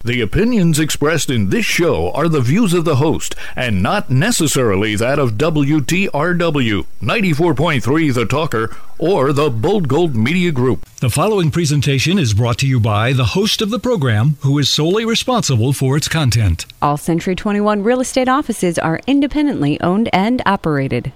The opinions expressed in this show are the views of the host and not necessarily that of WTRW, 94.3 The Talker, or the Bold Gold Media Group. The following presentation is brought to you by the host of the program, who is solely responsible for its content. All Century 21 real estate offices are independently owned and operated.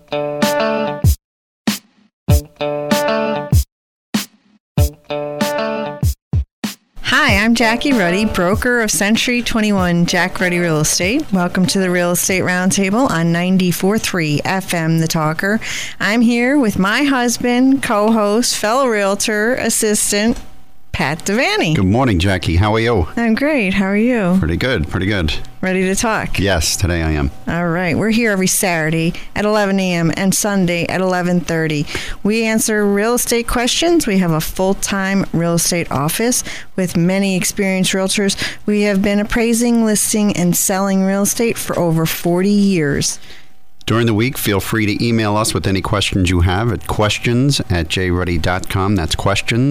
Hi, I'm Jackie Ruddy, broker of Century 21 Jack Ruddy Real Estate. Welcome to the Real Estate Roundtable on 94.3 FM The Talker. I'm here with my husband, co-host, fellow realtor, assistant, Pat Devaney. Good morning, Jackie. How are you? I'm great. How are you? Pretty good, pretty good. Ready to talk? Yes, today I am. All right. We're here every Saturday at 11 a.m. and Sunday at 11:30. We answer real estate questions. We have a full-time real estate office with many experienced realtors. We have been appraising, listing, and selling real estate for over 40 years. During the week, feel free to email us with any questions you have at questions@jruddy.com. That's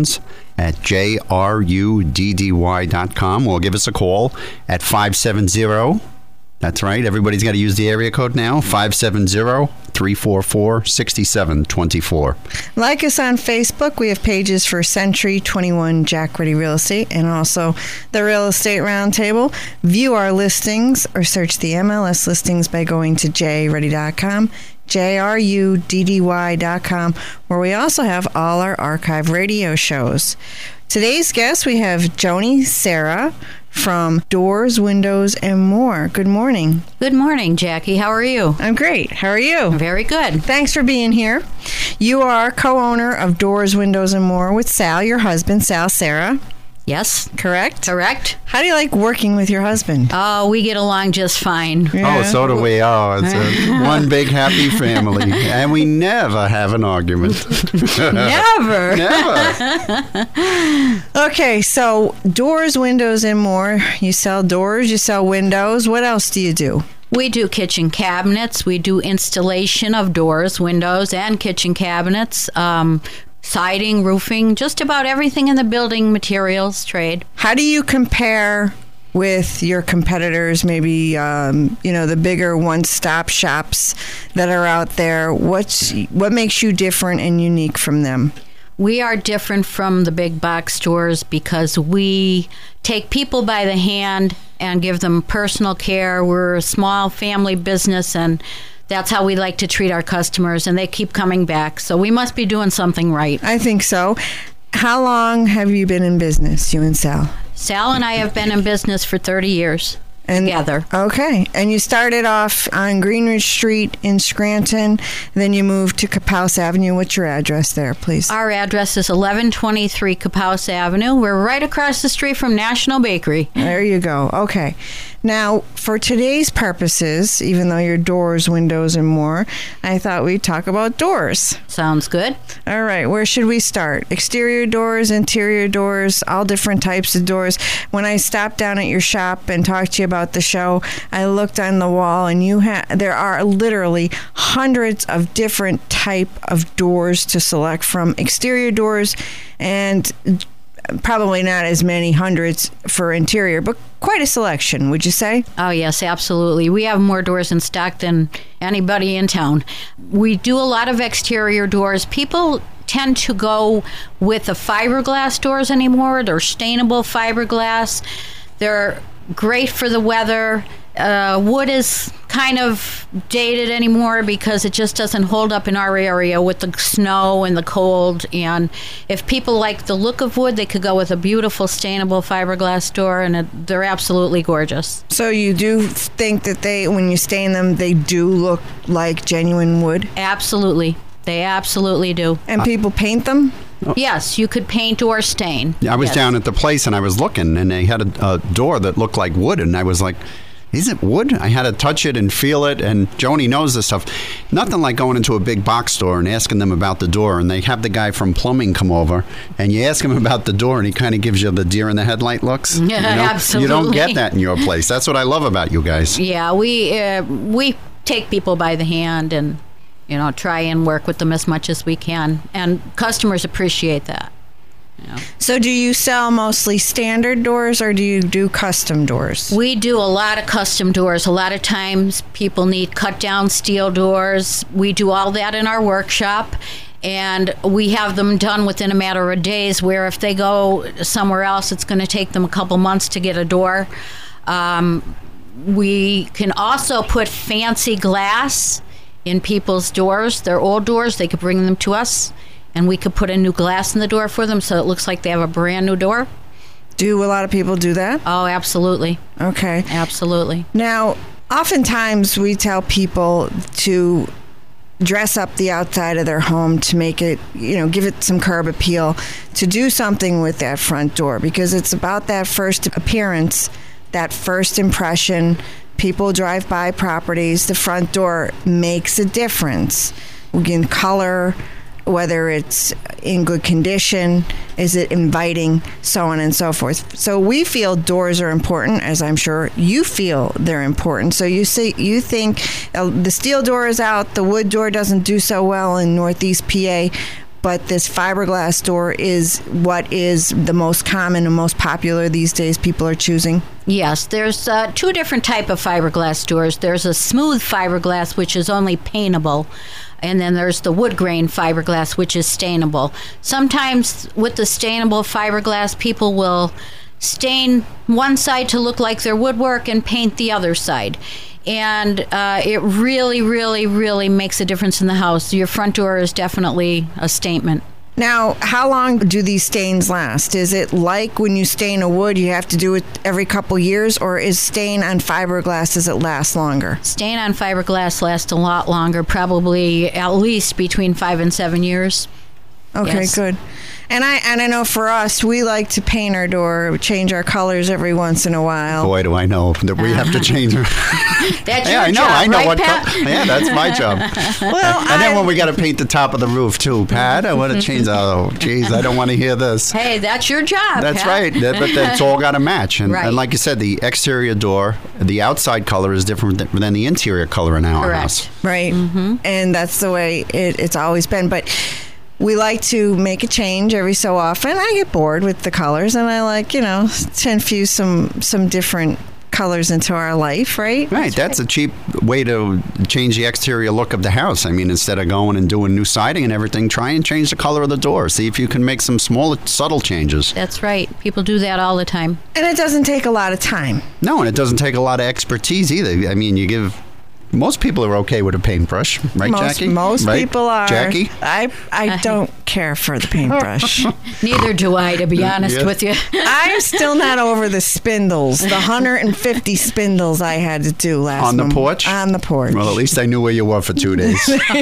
questions@jruddy.com. Or give us a call at 570. That's right. Everybody's got to use the area code now. 570-344-6724. Like us on Facebook. We have pages for Century 21 Jack Ruddy Real Estate and also the Real Estate Roundtable. View our listings or search the MLS listings by going to jruddy.com. jruddy.com, where we also have all our archive radio shows. Today's guest, we have Joni Serra from Doors, Windows, and More. Good morning. Good morning, Jackie. How are you? I'm great. How are you? Very good. Thanks for being here. You are co-owner of Doors, Windows, and More with Sal, your husband, Sal Serra. Yes. Correct? Correct. How do you like working with your husband? Oh, we get along just fine. Yeah. Oh, so do we. Oh, it's one big happy family. And we never have an argument. Never. Never. Okay, so Doors, Windows, and More. You sell doors, you sell windows. What else do you do? We do kitchen cabinets. We do installation of doors, windows, and kitchen cabinets. Siding, roofing, just about everything in the building materials trade. How do you compare with your competitors, maybe, the bigger one-stop shops that are out there? What makes you different and unique from them? We are different from the big box stores because we take people by the hand and give them personal care. We're a small family business, and that's how we like to treat our customers, and they keep coming back. So we must be doing something right. I think so. How long have you been in business, you and Sal? Sal and I have been in business for 30 years together. Okay. And you started off on Greenridge Street in Scranton. Then you moved to Capouse Avenue. What's your address there, please? Our address is 1123 Capouse Avenue. We're right across the street from National Bakery. There you go. Okay. Now, for today's purposes, even though you're Doors, Windows, and More, I thought we'd talk about doors. Sounds good. All right. Where should we start? Exterior doors, interior doors, all different types of doors. When I stopped down at your shop and talked to you about the show, I looked on the wall, and there are literally hundreds of different type of doors to select from. Exterior doors and probably not as many hundreds for interior, but quite a selection, would you say? Oh, yes, absolutely. We have more doors in stock than anybody in town. We do a lot of exterior doors. People tend to go with the fiberglass doors anymore. They're stainable fiberglass. They're great for the weather. Wood is kind of dated anymore because it just doesn't hold up in our area with the snow and the cold. And if people like the look of wood, they could go with a beautiful stainable fiberglass door, and they're absolutely gorgeous. So you do think that when you stain them, they do look like genuine wood? Absolutely. They absolutely do. And people paint them? Yes, you could paint or stain. I was down at the place and I was looking, and they had a door that looked like wood, and I was like, is it wood? I had to touch it and feel it, and Joni knows this stuff. Nothing like going into a big box store and asking them about the door, and they have the guy from plumbing come over, and you ask him about the door, and he kind of gives you the deer in the headlight looks. Yeah, absolutely. You don't get that in your place. That's what I love about you guys. Yeah, we take people by the hand and try and work with them as much as we can, and customers appreciate that. So do you sell mostly standard doors or do you do custom doors? We do a lot of custom doors. A lot of times people need cut down steel doors. We do all that in our workshop, and we have them done within a matter of days, where if they go somewhere else, it's going to take them a couple months to get a door. We can also put fancy glass in people's doors. Their old doors, they could bring them to us, and we could put a new glass in the door for them so it looks like they have a brand new door. Do a lot of people do that? Oh, absolutely. Okay. Absolutely. Now, oftentimes we tell people to dress up the outside of their home to make it, give it some curb appeal, to do something with that front door, because it's about that first appearance, that first impression. People drive by properties. The front door makes a difference. We can color, whether it's in good condition, is it inviting, so on and so forth. So we feel doors are important, as I'm sure you feel they're important. So you think the steel door is out, the wood door doesn't do so well in Northeast PA, but this fiberglass door is what is the most common and most popular these days people are choosing? Yes, there's two different type of fiberglass doors. There's a smooth fiberglass, which is only paintable, and then there's the wood grain fiberglass, which is stainable. Sometimes with the stainable fiberglass, people will stain one side to look like their woodwork and paint the other side. And it really, really, really makes a difference in the house. Your front door is definitely a statement. Now, how long do these stains last? Is it like when you stain a wood, you have to do it every couple years, or is stain on fiberglass, does it last longer? Stain on fiberglass lasts a lot longer, probably at least between 5 and 7 years. Okay, yes. Good. And I know for us, we like to paint our door, change our colors every once in a while. Boy, do I know that we have to change them. That's your job, I know, right, what Pat? Yeah, that's my job. Well, and then when we got to paint the top of the roof too, Pat, I want to change. Oh, geez, I don't want to hear this. Hey, that's your job. That's Pat. right. But that's all got to match. And, right. And like you said, the exterior door, the outside color is different than the interior color in our Correct. house. Right. Mm-hmm. And that's the way it's always been. But we like to make a change every so often. I get bored with the colors, and I like, to infuse some different colors into our life, right? Right. That's a cheap way to change the exterior look of the house. I mean, instead of going and doing new siding and everything, try and change the color of the door. See if you can make some small, subtle changes. That's right. People do that all the time. And it doesn't take a lot of time. No, and it doesn't take a lot of expertise either. I mean, most people are okay with a paintbrush, right, Jackie? Most right? people are. Jackie? I don't care for the paintbrush. Neither do I, to be honest with you. I'm still not over the spindles, the 150 spindles I had to do last On the porch? On the porch. Well, at least I knew where you were for 2 days.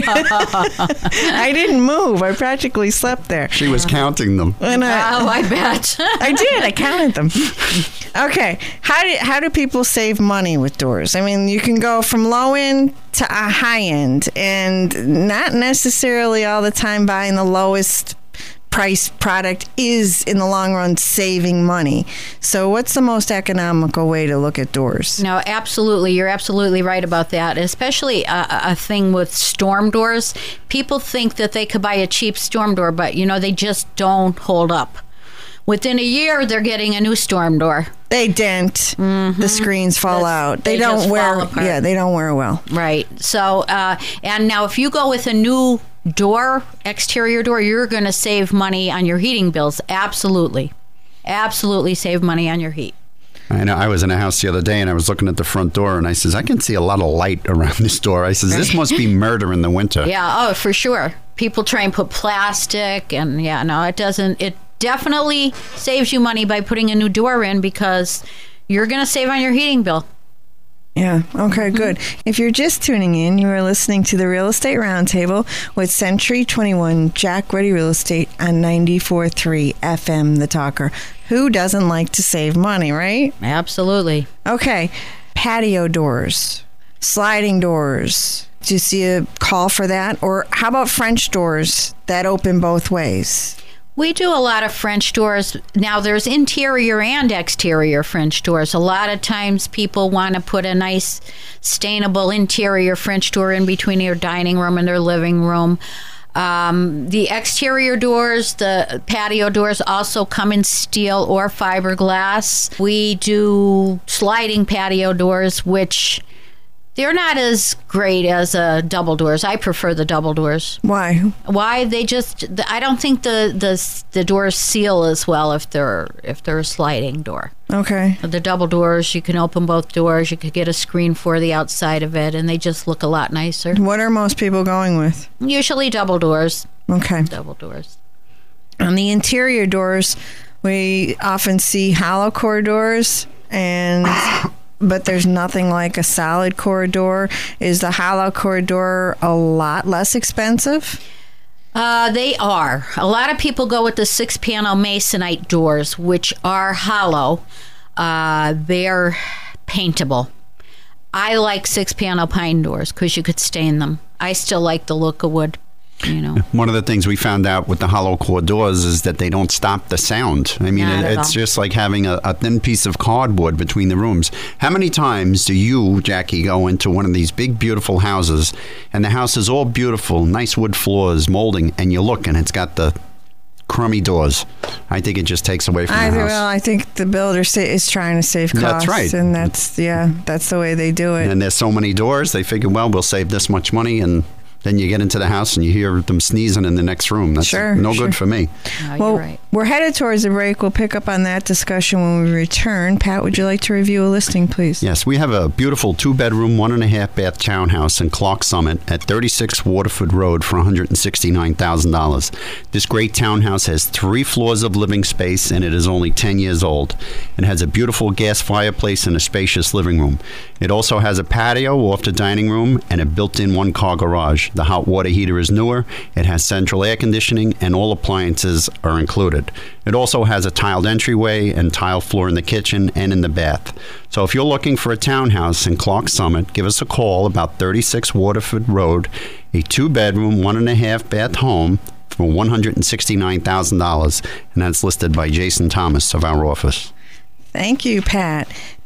I didn't move. I practically slept there. She was counting them. I bet. I did. I counted them. Okay. How do people save money with doors? I mean, you can go from low end to a high end, and not necessarily all the time buying the lowest price product is in the long run saving money. So what's the most economical way to look at doors? No, absolutely. You're absolutely right about that. Especially a thing with storm doors. People think that they could buy a cheap storm door, but they just don't hold up. Within a year, they're getting a new storm door. They dent. Mm-hmm. The screens fall out. They don't wear. Yeah, they don't wear well. Right. So, and now if you go with a new door, exterior door, you're going to save money on your heating bills. Absolutely, absolutely save money on your heat. I know. I was in a house the other day, and I was looking at the front door, and I says, I can see a lot of light around this door. I says, this must be murder in the winter. Yeah. Oh, for sure. People try and put plastic, and it doesn't. It definitely saves you money by putting a new door in, because you're going to save on your heating bill. Yeah. Okay, good. If you're just tuning in, you are listening to the Real Estate Roundtable with Century 21 Jack Ready Real Estate on 94.3 FM, The Talker. Who doesn't like to save money, right? Absolutely. Okay. Patio doors, sliding doors. Do you see a call for that? Or how about French doors that open both ways? We do a lot of French doors. Now, there's interior and exterior French doors. A lot of times people want to put a nice, stainable interior French door in between their dining room and their living room. The exterior doors, the patio doors also come in steel or fiberglass. We do sliding patio doors, which they're not as great as double doors. I prefer the double doors. Why? I don't think the doors seal as well if they're a sliding door. Okay. The double doors, you can open both doors. You could get a screen for the outside of it, and they just look a lot nicer. What are most people going with? Usually double doors. Okay. Double doors. On the interior doors, we often see hollow core doors, but there's nothing like a solid core door. Is the hollow core door a lot less expensive? They are. A lot of people go with the 6-panel masonite doors, which are hollow. They're paintable. I like 6-panel pine doors because you could stain them. I still like the look of wood. One of the things we found out with the hollow core doors is that they don't stop the sound. I mean, it's just like having a thin piece of cardboard between the rooms. How many times do you, Jackie, go into one of these big, beautiful houses, and the house is all beautiful, nice wood floors, molding, and you look, and it's got the crummy doors? I think it just takes away from the house. Well, I think the builder is trying to save costs. That's right. And that's the way they do it. And there's so many doors, they figure, well, we'll save this much money, and then you get into the house and you hear them sneezing in the next room. That's good for me. No, well, you're right. We're headed towards a break. We'll pick up on that discussion when we return. Pat, would you like to review a listing, please? Yes, we have a beautiful 2-bedroom, 1.5-bath townhouse in Clark Summit at 36 Waterford Road for $169,000. This great townhouse has 3 floors of living space, and it is only 10 years old. It has a beautiful gas fireplace and a spacious living room. It also has a patio off the dining room and a built-in 1-car garage. The hot water heater is newer. It has central air conditioning, and all appliances are included. It also has a tiled entryway and tile floor in the kitchen and in the bath. So if you're looking for a townhouse in Clark Summit, give us a call about 36 Waterford Road, a 2-bedroom, 1.5-bath home for $169,000, and that's listed by Jason Thomas of our office. Thank you, Pat.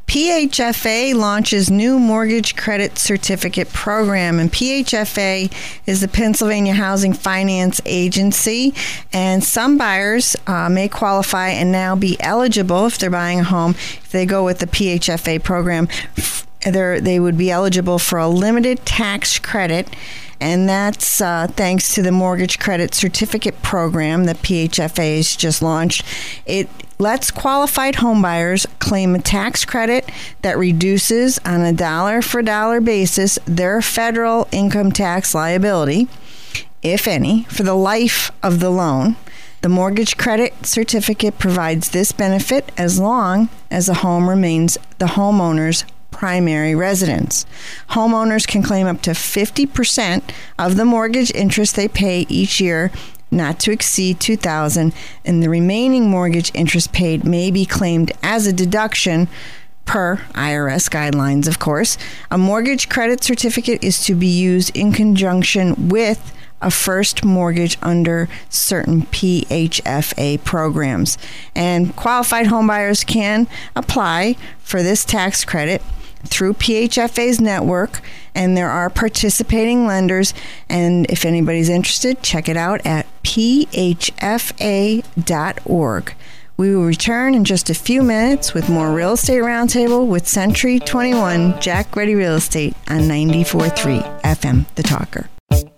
PHFA launches new mortgage credit certificate program, and PHFA is the Pennsylvania Housing Finance Agency, and some buyers may qualify and now be eligible if they're buying a home. If they go with the PHFA program, they would be eligible for a limited tax credit, and that's thanks to the mortgage credit certificate program that PHFA has just launched. It lets qualified homebuyers claim a tax credit that reduces on a dollar-for-dollar basis their federal income tax liability, if any, for the life of the loan. The mortgage credit certificate provides this benefit as long as the home remains the homeowner's primary residence. Homeowners can claim up to 50% of the mortgage interest they pay each year, not to exceed $2,000, and the remaining mortgage interest paid may be claimed as a deduction per IRS guidelines, of course. A mortgage credit certificate is to be used in conjunction with a first mortgage under certain PHFA programs. And qualified homebuyers can apply for this tax credit through PHFA's network, and there are participating lenders, and if anybody's interested, check it out at phfa.org. We will return in just a few minutes with more Real Estate Roundtable with Century 21 Jack Ready Real Estate on 94.3 FM, The Talker.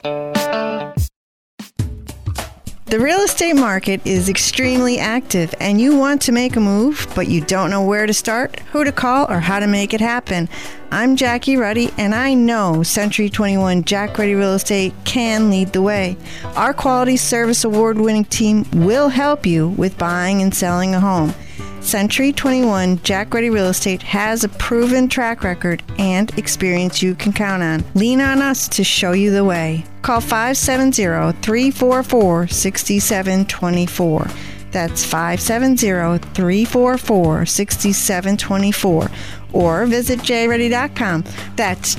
The real estate market is extremely active, and you want to make a move, but you don't know where to start, who to call, or how to make it happen. I'm Jackie Ruddy, and I know Century 21 Jack Ready Real Estate can lead the way. Our Quality Service Award-winning team will help you with buying and selling a home. Century 21 Jack Ready Real Estate has a proven track record and experience you can count on. Lean on us to show you the way. Call 570-344-6724. That's 570-344-6724. Or visit jruddy.com. That's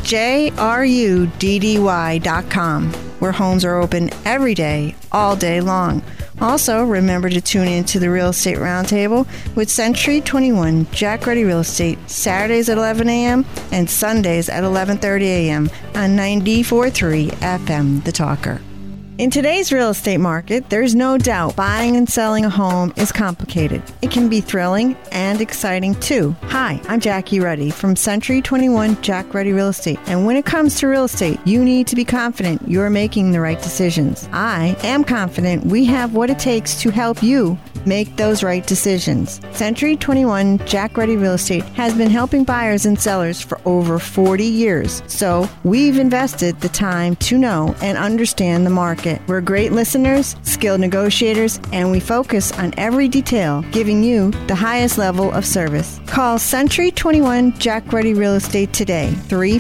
JRUDDY.com, where homes are open every day, all day long. Also, remember to tune in to the Real Estate Roundtable with Century 21 Jack Ready Real Estate, Saturdays at 11 a.m. and Sundays at 11:30 a.m. on 94.3 FM, The Talker. In today's real estate market, there's no doubt buying and selling a home is complicated. It can be thrilling and exciting too. Hi, I'm Jackie Ruddy from Century 21 Jack Ruddy Real Estate. And when it comes to real estate, you need to be confident you're making the right decisions. I am confident we have what it takes to help you make those right decisions. Century 21 Jack Ruddy Real Estate has been helping buyers and sellers for over 40 years. So we've invested the time to know and understand the market. We're great listeners, skilled negotiators, and we focus on every detail, giving you the highest level of service. Call Century 21 Jack Ruddy Real Estate today,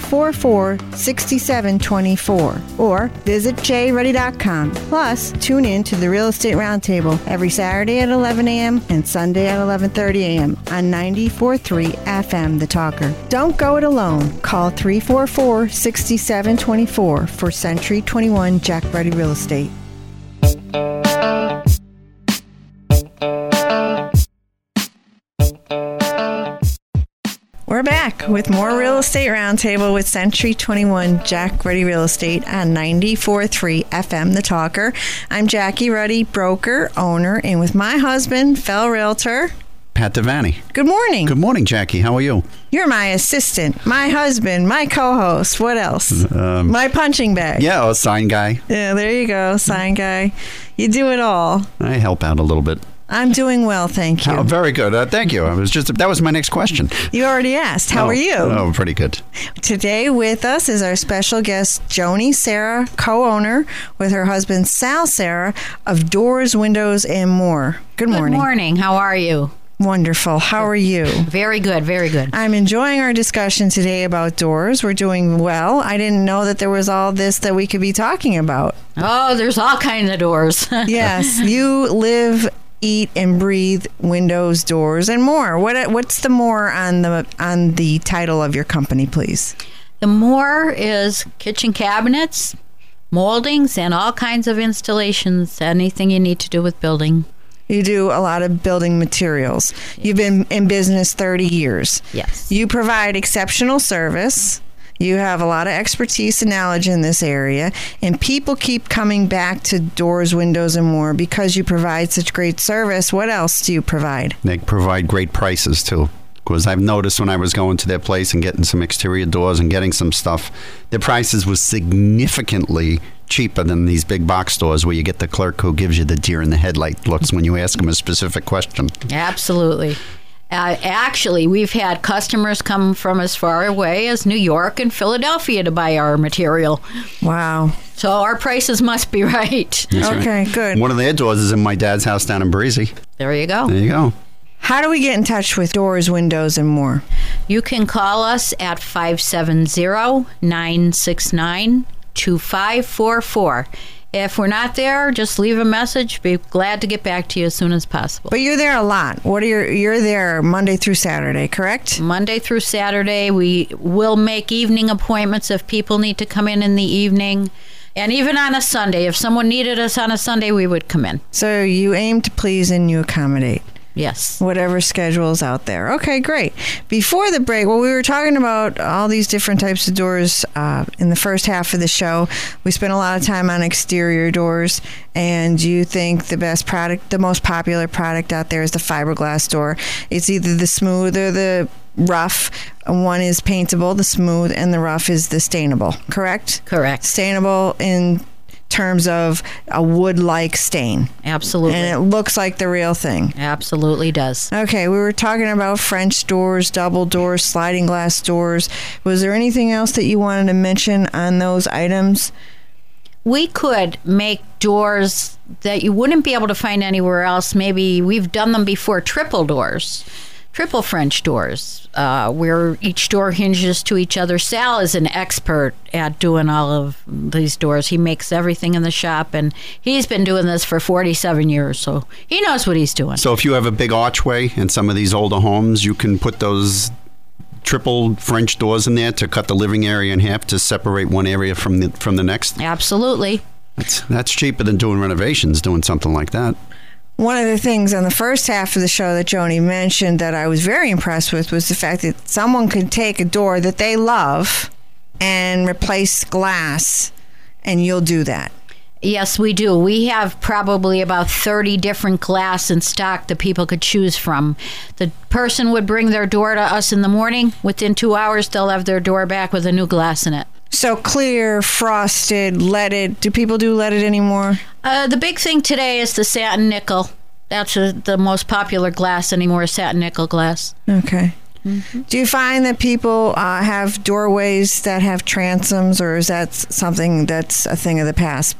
344-6724, or visit jruddy.com. Plus, tune in to the Real Estate Roundtable every Saturday at 11 a.m. and Sunday at 11:30 a.m. on 94.3 FM, The Talker. Don't go it alone. Call 344-6724 for Century 21 Jack Ruddy Real Estate. We're back with more Real Estate Roundtable with Century 21 Jack Ruddy Real Estate on 94.3 FM, The Talker. I'm Jackie Ruddy, broker, owner, and with my husband, fellow realtor, Pat Devaney. Good morning. Good morning, Jackie. How are you? You're my assistant, my husband, my co-host. What else? My punching bag. Yeah, a sign guy. Yeah, there you go, sign guy. You do it all. I help out a little bit. I'm doing well, thank you. Oh, very good. Thank you. That was my next question. You already asked. How are you? Oh, pretty good. Today with us is our special guest, Joni Sarah, co-owner with her husband, Sal Sarah, of Doors, Windows, and More. Good morning. Good morning. How are you? Wonderful. How are you? Very good, very good. I'm enjoying our discussion today about doors. We're doing well. I didn't know that there was all this that we could be talking about. Oh, there's all kinds of doors. Yes, you live, eat, and breathe windows, doors, and more. What's the more on the title of your company, please? The more is kitchen cabinets, moldings, and all kinds of installations, anything you need to do with building. You do a lot of building materials. Yes. You've been in business 30 years. Yes. You provide exceptional service. You have a lot of expertise and knowledge in this area, and people keep coming back to Doors, Windows, and More because you provide such great service. What else do you provide? They provide great prices, too. Because I've noticed when I was going to their place and getting some exterior doors and getting some stuff, their prices was significantly cheaper than these big box stores where you get the clerk who gives you the deer in the headlight looks when you ask them a specific question. Absolutely. Actually, we've had customers come from as far away as New York and Philadelphia to buy our material. Wow. So our prices must be right. That's okay, right. Good. One of their doors is in my dad's house down in Breezy. There you go. There you go. How do we get in touch with Doors, Windows, and More? You can call us at 570-969-2544. If we're not there, just leave a message. Be glad to get back to you as soon as possible. But you're there a lot. You're there Monday through Saturday, correct? Monday through Saturday. We will make evening appointments if people need to come in the evening. And even on a Sunday. If someone needed us on a Sunday, we would come in. So you aim to please and you accommodate. Yes. Whatever schedule's out there. Okay, great. Before the break, we were talking about all these different types of doors in the first half of the show. We spent a lot of time on exterior doors, and you think the most popular product out there is the fiberglass door. It's either the smooth or the rough. One is paintable, the smooth, and the rough is the stainable, correct? Correct. Stainable in terms of a wood-like stain. Absolutely. And it looks like the real thing. Absolutely does. Okay, we were talking about French doors, double doors, sliding glass doors. Was there anything else that you wanted to mention on those items? We could make doors that you wouldn't be able to find anywhere else. Maybe we've done them before, triple doors. Triple French doors, where each door hinges to each other. Sal is an expert at doing all of these doors. He makes everything in the shop, and he's been doing this for 47 years, so he knows what he's doing. So if you have a big archway in some of these older homes, you can put those triple French doors in there to cut the living area in half to separate one area from the next? Absolutely. That's cheaper than doing renovations, doing something like that. One of the things on the first half of the show that Joni mentioned that I was very impressed with was the fact that someone could take a door that they love and replace glass, and you'll do that. Yes, we do. We have probably about 30 different glass in stock that people could choose from. The person would bring their door to us in the morning. Within 2 hours, they'll have their door back with a new glass in it. So clear, frosted, leaded. Do people do leaded anymore? The big thing today is the satin nickel. That's the most popular glass anymore, satin nickel glass. Okay. Do you find that people have doorways that have transoms, or is that something that's a thing of the past?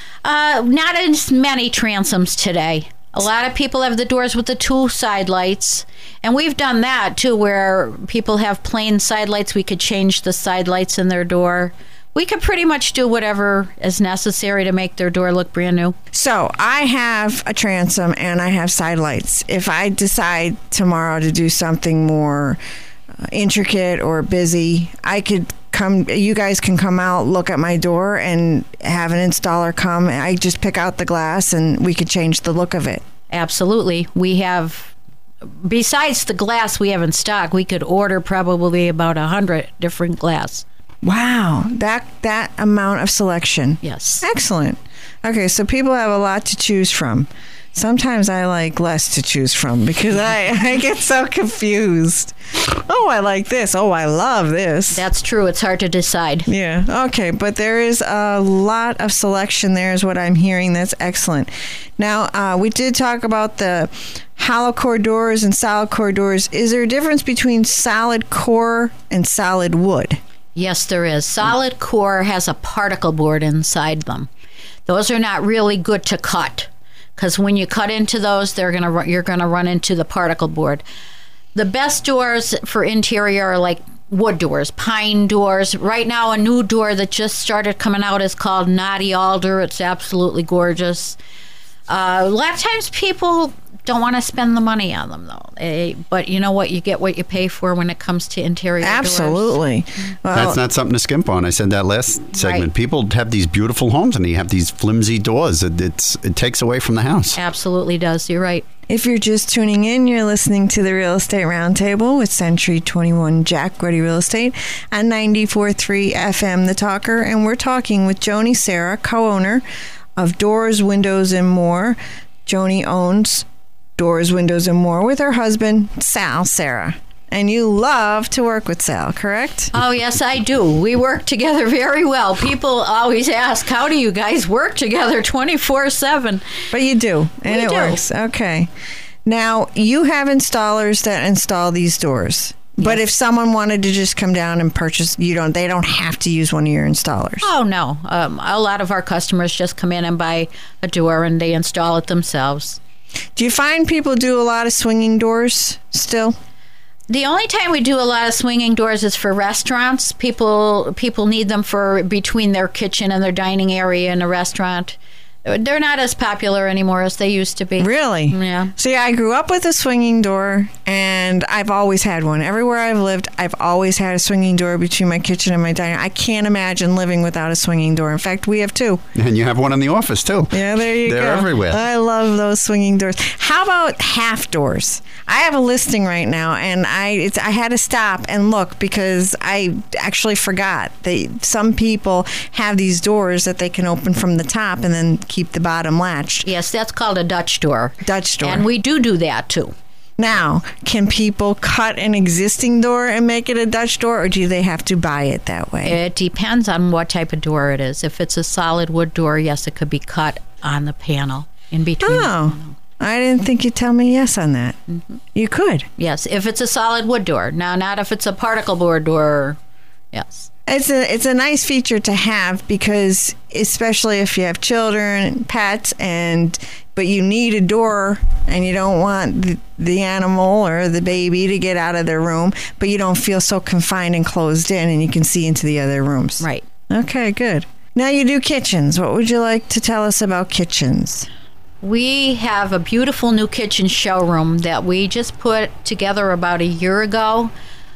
Not as many transoms today. A lot of people have the doors with the 2 side lights, and we've done that too, where people have plain side lights. We could change the side lights in their door. We could pretty much do whatever is necessary to make their door look brand new. So I have a transom and I have side lights. If I decide tomorrow to do something more intricate or busy, I could come. You guys can come out, look at my door, and have an installer come. I just pick out the glass and we could change the look of it. Absolutely. We have, besides the glass we have in stock, we could order probably about 100 different glass. Wow, that amount of selection. Yes. Excellent. Okay, so people have a lot to choose from. Sometimes I like less to choose from because I get so confused. Oh, I like this. Oh, I love this. That's true. It's hard to decide. Yeah. Okay, but there is a lot of selection there is what I'm hearing. That's excellent. Now, we did talk about the hollow core doors and solid core doors. Is there a difference between solid core and solid wood? Yes, there is. Solid core has a particle board inside them. Those are not really good to cut, because when you cut into those, you're gonna run into the particle board. The best doors for interior are like wood doors, pine doors. Right now, a new door that just started coming out is called Knotty Alder. It's absolutely gorgeous. A lot of times people don't want to spend the money on them, though. But you know what? You get what you pay for when it comes to interior doors. Absolutely. Well, that's not something to skimp on. I said that last segment. Right. People have these beautiful homes and they have these flimsy doors. It takes away from the house. Absolutely does. You're right. If you're just tuning in, you're listening to the Real Estate Roundtable with Century 21 Jack Ready Real Estate on 94.3 FM The Talker. And we're talking with Joni Serra, co-owner of Doors, Windows, and More. Joni owns Doors, Windows, and More with her husband, Sal Serra. And you love to work with Sal, correct? Oh, yes, I do. We work together very well. People always ask, how do you guys work together 24/7? But you do, and We it do. works. Okay. Now, you have installers that install these doors. But if someone wanted to just come down and purchase, they don't have to use one of your installers. Oh, no. A lot of our customers just come in and buy a door and they install it themselves. Do you find people do a lot of swinging doors still? The only time we do a lot of swinging doors is for restaurants. People need them for between their kitchen and their dining area in a restaurant. They're not as popular anymore as they used to be. Really? Yeah. See, I grew up with a swinging door, and I've always had one. Everywhere I've lived, I've always had a swinging door between my kitchen and my dining room. I can't imagine living without a swinging door. In fact, we have 2. And you have one in the office, too. Yeah, there you go. They're everywhere. I love those swinging doors. How about half doors? I have a listing right now, and I had to stop and look because I actually forgot that some people have these doors that they can open from the top and then keep the bottom latched. Yes, that's called a Dutch door. Dutch door. And we do that, too. Now, can people cut an existing door and make it a Dutch door, or do they have to buy it that way? It depends on what type of door it is. If it's a solid wood door, yes, it could be cut on the panel in between. Oh, I didn't think you'd tell me yes on that. Mm-hmm. You could. Yes, if it's a solid wood door. Now, not if it's a particle board door. Yes. It's a nice feature to have because especially if you have children, pets, but you need a door and you don't want the animal or the baby to get out of their room, but you don't feel so confined and closed in and you can see into the other rooms. Right. Okay, good. Now you do kitchens. What would you like to tell us about kitchens? We have a beautiful new kitchen showroom that we just put together about a year ago.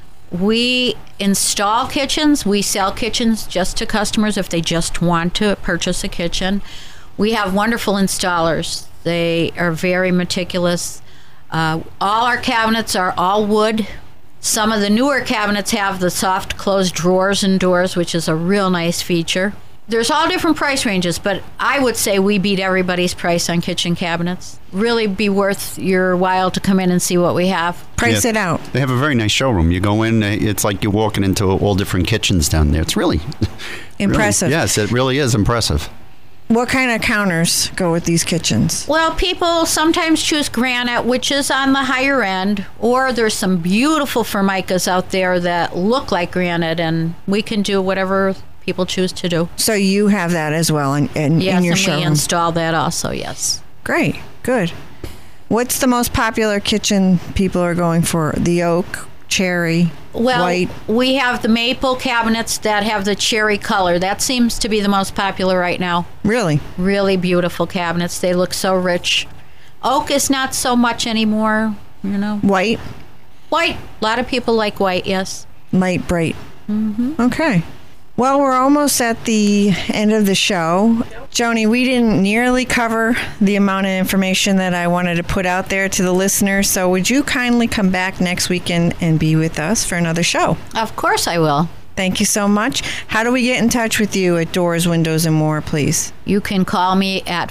We install kitchens. We sell kitchens just to customers if they just want to purchase a kitchen. We have wonderful installers. They are very meticulous. All our cabinets are all wood. Some of the newer cabinets have the soft closed drawers and doors, which is a real nice feature. There's all different price ranges, but I would say we beat everybody's price on kitchen cabinets. Really be worth your while to come in and see what we have. Price it out. They have a very nice showroom. You go in, it's like you're walking into all different kitchens down there. It's really Impressive. Really, yes, it really is impressive. What kind of counters go with these kitchens? Well, people sometimes choose granite, which is on the higher end, or there's some beautiful Formicas out there that look like granite, and we can do whatever people choose to do. So you have that as well in your showroom? Yes, and we install that also, yes. Great, good. What's the most popular kitchen people are going for? The oak, cherry, white? We have the maple cabinets that have the cherry color. That seems to be the most popular right now. Really? Really beautiful cabinets. They look so rich. Oak is not so much anymore, you know. White? White. A lot of people like white, yes. Light, bright. Mm-hmm. Okay. Well, we're almost at the end of the show. Joni, we didn't nearly cover the amount of information that I wanted to put out there to the listeners, so would you kindly come back next weekend and be with us for another show? Of course I will. Thank you so much. How do we get in touch with you at Doors, Windows, and More, please? You can call me at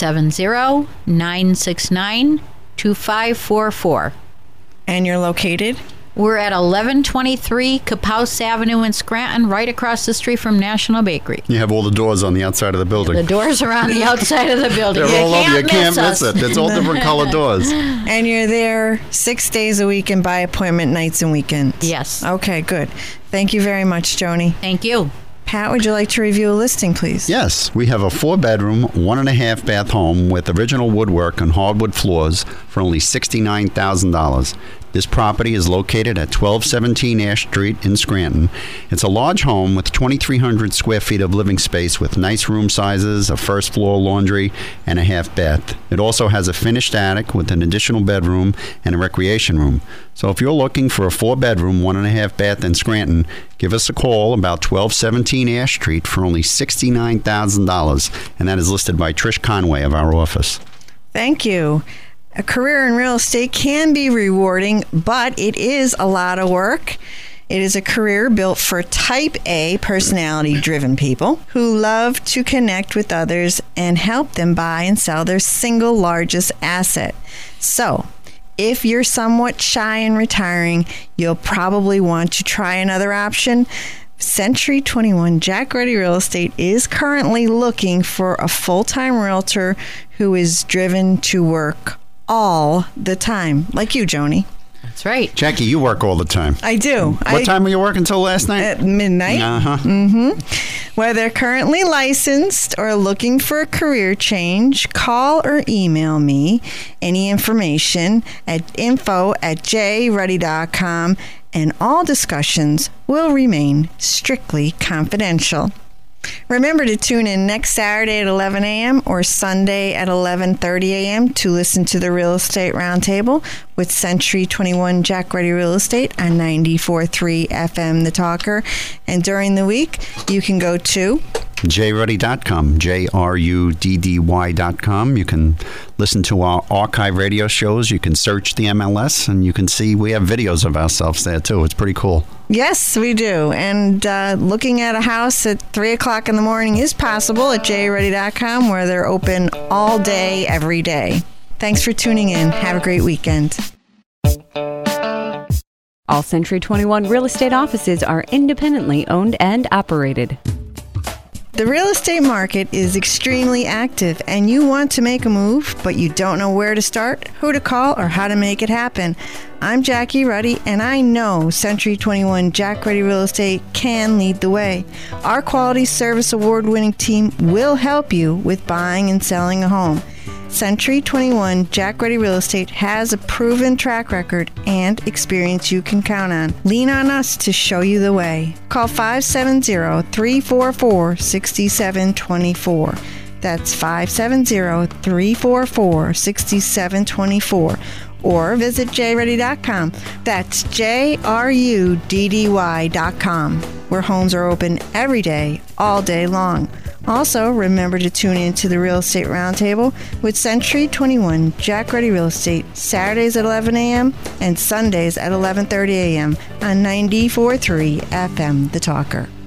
570-969-2544. And you're located? We're at 1123 Capouse Avenue in Scranton, right across the street from National Bakery. You have all the doors on the outside of the building. The doors are on the outside of the building. They're all over. You can't miss us. it. It's all different color doors. And you're there 6 days a week and by appointment nights and weekends? Yes. Okay, good. Thank you very much, Joni. Thank you. Pat, would you like to review a listing, please? Yes, we have a 4-bedroom, 1.5 bath home with original woodwork and hardwood floors for only $69,000. This property is located at 1217 Ash Street in Scranton. It's a large home with 2,300 square feet of living space with nice room sizes, a first floor laundry, and a half bath. It also has a finished attic with an additional bedroom and a recreation room. So if you're looking for a 4-bedroom, 1.5 bath in Scranton, give us a call about 1217 Ash Street for only $69,000, and that is listed by Trish Conway of our office. Thank you. A career in real estate can be rewarding, but it is a lot of work. It is a career built for type A personality-driven people who love to connect with others and help them buy and sell their single largest asset. So, if you're somewhat shy and retiring, you'll probably want to try another option. Century 21 Jack Ruddy Real Estate is currently looking for a full-time realtor who is driven to work all the time, like you, Joni. That's right. Jackie, you work all the time. I do. What time were you working until last night? At midnight. Uh-huh. Mm-hmm. Whether currently licensed or looking for a career change, call or email me any information at info@jruddy.com, and all discussions will remain strictly confidential. Remember to tune in next Saturday at 11 a.m. or Sunday at 11:30 a.m. to listen to the Real Estate Roundtable with Century 21 Jack Ruddy Real Estate on 94.3 FM The Talker. And during the week, you can go to jruddy.com, JRUDDY.com. You can listen to our archive radio shows. You can search the MLS, and you can see we have videos of ourselves there, too. It's pretty cool. Yes, we do. And looking at a house at 3 o'clock in the morning is possible at jruddy.com, where they're open all day, every day. Thanks for tuning in. Have a great weekend. All Century 21 real estate offices are independently owned and operated. The real estate market is extremely active, and you want to make a move, but you don't know where to start, who to call, or how to make it happen. I'm Jackie Ruddy, and I know Century 21 Jack Ruddy Real Estate can lead the way. Our quality service award-winning team will help you with buying and selling a home. Century 21 Jack Ruddy Real Estate has a proven track record and experience you can count on. Lean on us to show you the way. Call 570-344-6724. That's 570-344-6724. Or visit jruddy.com. That's JRUDDY.com, where homes are open every day, all day long. Also, remember to tune in to the Real Estate Roundtable with Century 21 Jack Ruddy Real Estate, Saturdays at 11 a.m. and Sundays at 11:30 a.m. on 94.3 FM The Talker.